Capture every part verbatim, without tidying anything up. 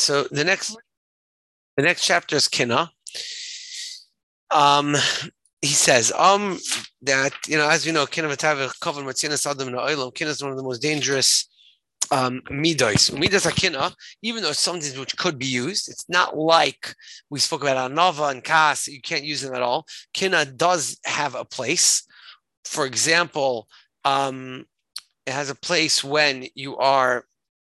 So the next, the next chapter is Kina. Um, he says, um, that you know, as you know, Kina v'tavich kovan matzinas adam in ha'olam. Kina is one of the most dangerous um midos. Midas akina, even though it's something which could be used, it's not like we spoke about anava and kas. You can't use them at all. Kina does have a place. For example, um, it has a place when you are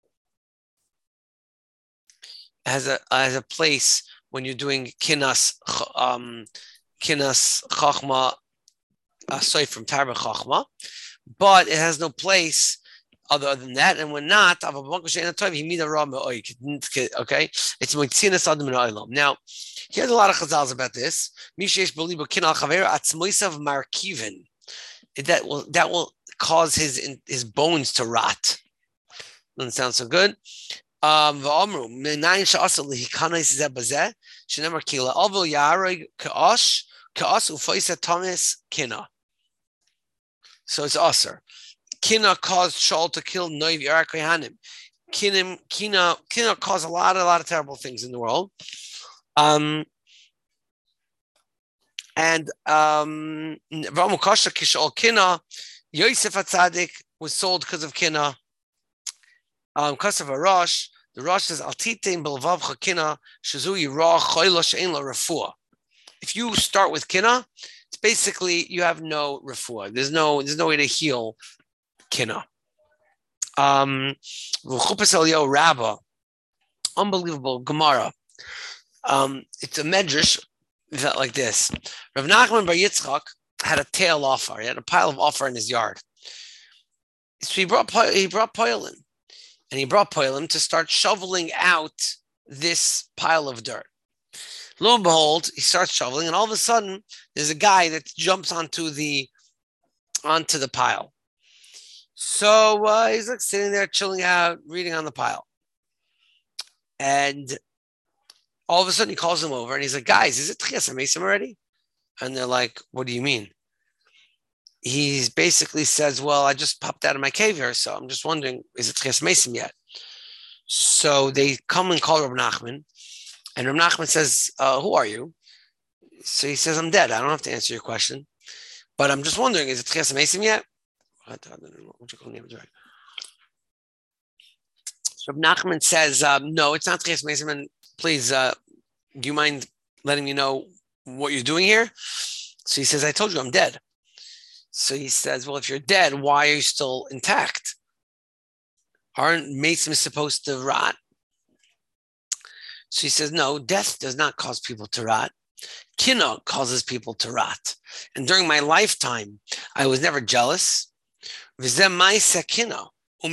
has a has a place when you're doing kinas um kinas chachma aside from tarba chachma, but it has no place other than that. And when not, okay, it's moitzinas adam in olam. Now, here's a lot of chazals about this. Mishesh belibo kinal chaver atzmoisav markiven. That will that will cause his his bones to rot. Doesn't sound so good. Um, so it's aser. Kina caused Shaul to kill Noiv Yarak Kohanim. Kina, Kina, Kina caused a lot, a lot of terrible things in the world. Um, and um, Kina, Yosef HaTzadik was sold because of Kina. Um, because of a Rosh, the Rosh says, Al titain belvavcha Kina, shazu yirah choyla she'en la refuah. If you start with Kina, it's basically you have no refuah. There's no, there's no way to heal Kina. Um, Rabba, unbelievable Gemara. Um, it's a medrash that like this. Rav Nachman bar Yitzchak had a tail offer. He had a pile of offer in his yard. So he brought he brought poilin, and he brought poilin to start shoveling out this pile of dirt. Lo and behold, he starts shoveling, and all of a sudden, there's a guy that jumps onto the onto the pile. So uh, he's like sitting there, chilling out, reading on the pile. And all of a sudden he calls them over and he's like, guys, is it Tchias HaMesim already? And they're like, what do you mean? He basically says, well, I just popped out of my cave here, so I'm just wondering, is it Tchias HaMesim yet? So they come and call Reb Nachman. And Reb Nachman says, uh, who are you? So he says, I'm dead. I don't have to answer your question. But I'm just wondering, is it Tchias HaMesim yet? So Nachman says, um, no, it's not Tchias HaMesim, and please, uh, do you mind letting me know what you're doing here? So he says, I told you I'm dead. So he says, well, if you're dead, why are you still intact? Aren't Mesim supposed to rot? So he says, no, death does not cause people to rot. Kina causes people to rot. And during my lifetime, I was never jealous. I never had kina. I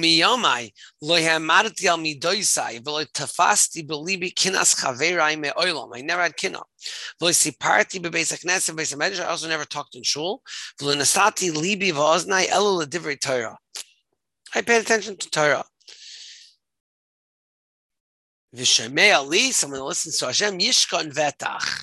also never talked in shul. I paid attention to Torah. Someone listens to Hashem, Yishkon Vetach.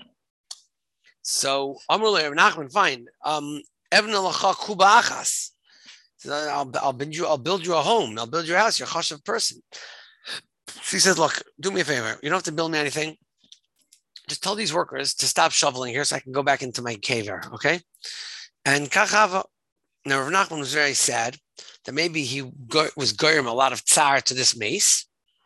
So, Amrullah Rav Nachman, fine. Um, Evna Lacha Kuba Achas. I'll, I'll build you. I'll build you a home. I'll build your house. You're a chashav person. So he says, "Look, do me a favor. You don't have to build me anything. Just tell these workers to stop shoveling here, so I can go back into my cave here, okay?" And Kachava. Now Rav Nachman was very sad that maybe he go, was goyim a lot of tsar to this mace,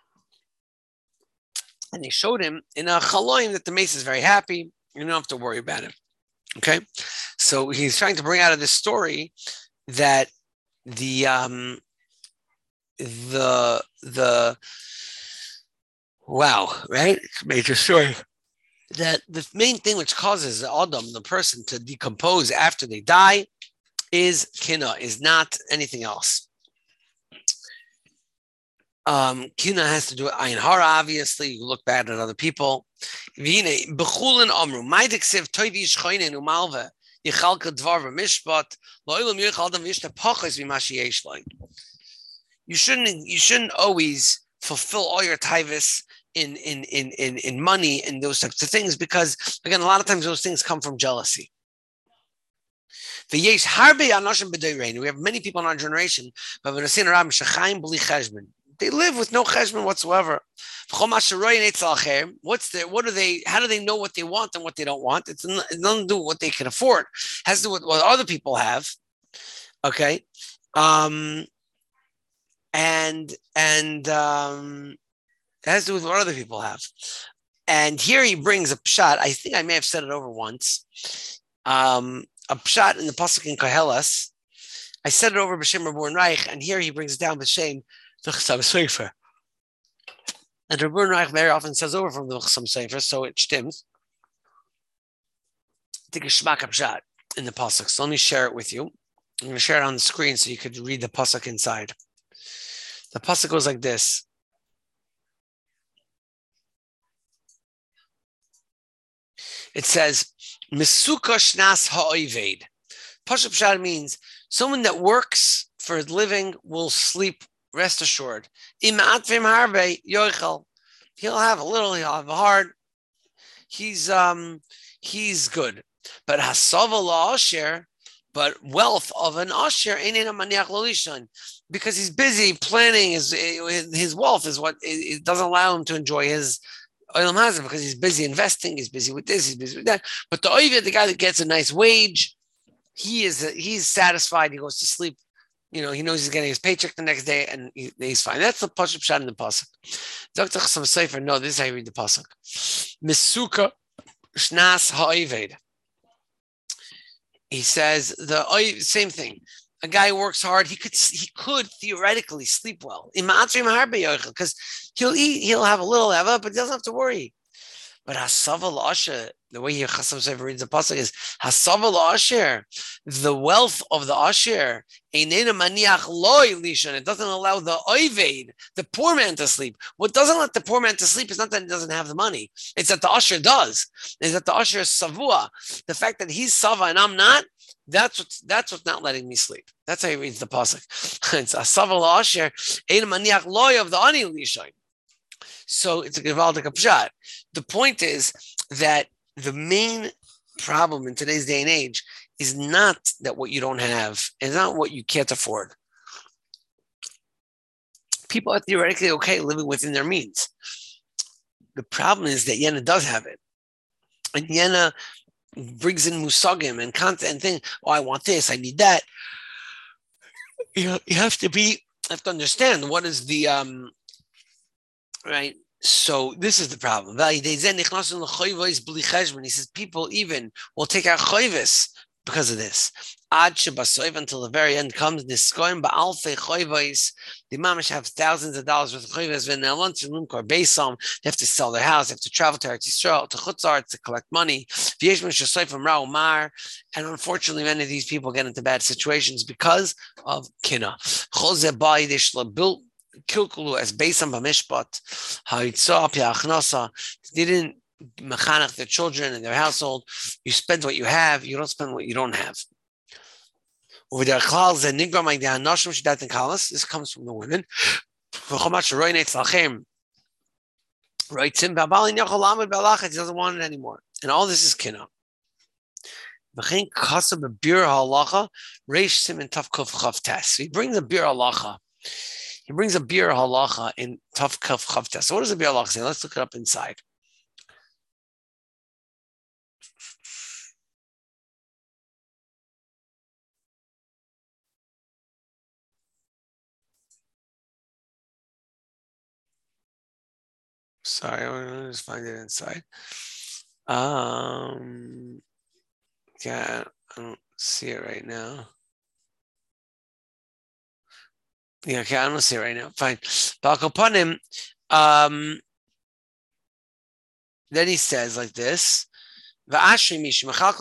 and he showed him in a chaloim that the mace is very happy. You don't have to worry about it, okay? So he's trying to bring out of this story that. The um the the wow, right? Major story. That the main thing which causes the Adam, the person, to decompose after they die is kina, is not anything else. Um, kina has to do with ayin hara, obviously. You look bad at other people. B'chulin amru, ma'diksiv toivi shchoinen umalve. You shouldn't you shouldn't always fulfill all your taivas in, in, in, in, in money and those types of things, because again, a lot of times those things come from jealousy. We have many people in our generation, they They live with no cheshbon whatsoever. What's the, what do they, how do they know what they want and what they don't want? It's nothing to do with what they can afford. It has to do with what other people have. Okay. Um, and, and, um, it has to do with what other people have. And here he brings a pshat. I think I may have said it over once. Um, a pshat in the pasuk in Koheles. I said it over B'Shem Rabban Reich, and here he brings it down B'Shem the Chassam Sofer. And Rabban Reich very often says over from the Chassam Sofer, so it stems. Take a shmak pshat in the pasuk. So let me share it with you. I'm going to share it on the screen so you could read the pasuk inside. The pasuk goes like this. It says, Misuka shnas ha'oived. Pashup pshat means someone that works for a living will sleep, rest assured. He'll have a little, he'll have a hard. He's um he's good. But hasava la'asher, but wealth of an asher ain't in a maniach lolishan, because he's busy planning his his wealth is what it doesn't allow him to enjoy his olam hazeh, because he's busy investing, he's busy with this, he's busy with that. But the oived, the guy that gets a nice wage, he is he's satisfied. He goes to sleep. You know, he knows he's getting his paycheck the next day, and he, he's fine. That's the pasuk pshat in the pasuk. Doctor Chassam Sofer, no, this is how you read the pasuk. Misuka shnas ha'oived. He says the same thing. A guy who works hard, he could he could theoretically sleep well. Because he'll eat, he'll have a little, have up, but he doesn't have to worry. But hasava l'asher, the way here Chassam Sofer reads the pasuk is hasava l'asher, the wealth of the asher, einena maniach loy lishan. It doesn't allow the oived, the poor man, to sleep. What doesn't let the poor man to sleep is not that he doesn't have the money; it's that the asher does. Is that the asher is savua? The fact that he's sava and I'm not, that's what's that's what's not letting me sleep. That's how he reads the pasuk. It's hasava l'asher, einena maniach loy of the ani lishan. So it's a Gevaldik Pshat. The point is that the main problem in today's day and age is not that what you don't have, it's not what you can't afford. People are theoretically okay living within their means. The problem is that Yena does have it. And Yena brings in musagim and content and things. Oh, I want this, I need that. You know, you have to be, have to understand what is the um right. So this is the problem. He says people even will take out choivis because of this. Until the very end comes, the mamash have thousands of dollars worth of choivis. They have to sell their house, they have to travel to Eretz Yisrael, to Chutzar to collect money. And unfortunately, many of these people get into bad situations because of kina. Kilkulu as based on Bamishpat, Haitzah Piachnasa, they didn't mechanech their children and their household. You spend what you have, you don't spend what you don't have. Over there, this comes from the women. He doesn't want it anymore. And all this is kina. He brings a bir halacha. He brings a bir halacha in Tav Kaf Chavtes. So what does a bir halacha say? Let's look it up inside. Sorry, I'm going to just find it inside. Um, yeah, I don't see it right now. Yeah, okay, I don't see it right now. Fine. Balkopanim, um, then he says like this. He spends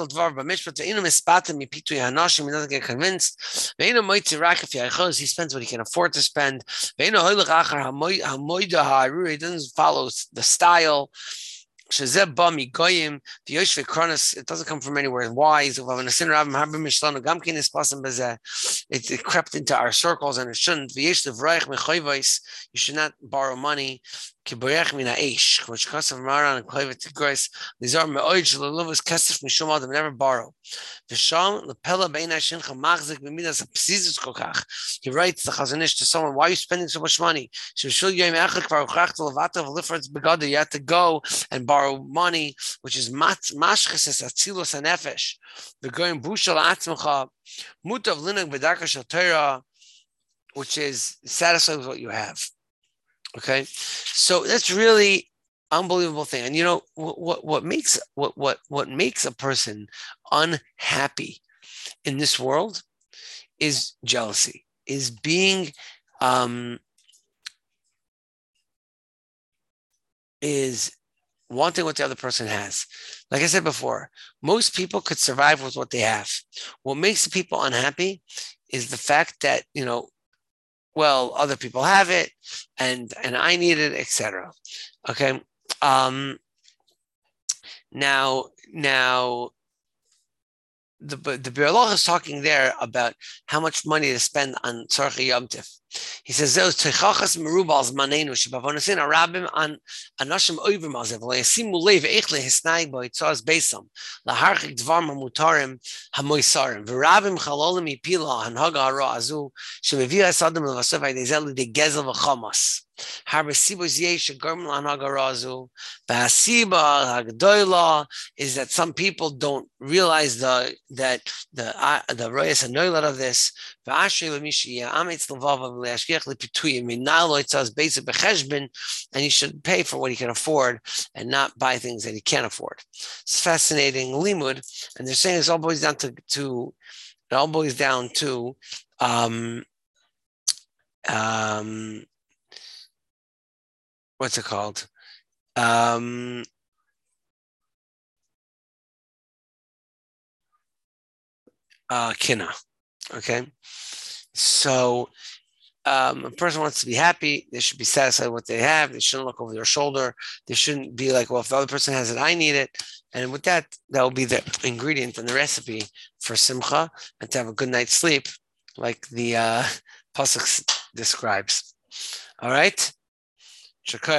what he can afford to spend. He doesn't follow the style. It doesn't come from anywhere wise. It, it crept into our circles and it shouldn't. You should not borrow money. Kiboyach mina ish, which cost of Maran and Koivet to Grace, these are Meoij, Lulovus Kesef Mishum Adam, never borrow. Visham, Lepella Beina Shincha Machzik, Mimidas Psizus Kokach. He writes the Chazanish to someone, why are you spending so much money? Shishul Yom Echak Varuchach to Levata Lifratz Begada, you have to go and borrow money, which is Mashches Atzilus and Nefesh. The going Bushal Atzmacha, Mutav Linag Bedarka Shal Torah, which is satisfied with what you have. Okay, so that's really unbelievable thing. And you know what? What, what makes what what what makes a person unhappy in this world is jealousy. Is being um, is wanting what the other person has. Like I said before, most people could survive with what they have. What makes the people unhappy is the fact that you know. Well, other people have it, and and I need it, et cetera. Okay. Um, now, now, the the Biur Halacha is talking there about how much money to spend on Tzarchei Yom Tif. He says those teichachas merubals manenu shebavonasin arabim an anashim oivim azev le'asimu lev eich lehisnai boitzaz beisam laharchik dvar mamutarim hamoisarim v'rabim chalolim ipila hanhaga hara azu shemevi asadim levasav ha'idezeli de gezel v'chamas harbe sibos yesh shegorm lahanhaga hara azu v'hasiba hagdoila is that some people don't realize the that the uh, the royas and noilat of this v'ashrei lemishi ya'amitz levav and he should pay for what he can afford and not buy things that he can't afford. It's fascinating limud, and they're saying it's all boils down to, to it all boils down to um, um, what's it called? Um, uh, kina. Okay, so. Um, a person wants to be happy, they should be satisfied with what they have. They shouldn't look over their shoulder. They shouldn't be like, well, if the other person has it, I need it. And with that, that will be the ingredient and the recipe for simcha and to have a good night's sleep, like the uh, pasuk describes. All right?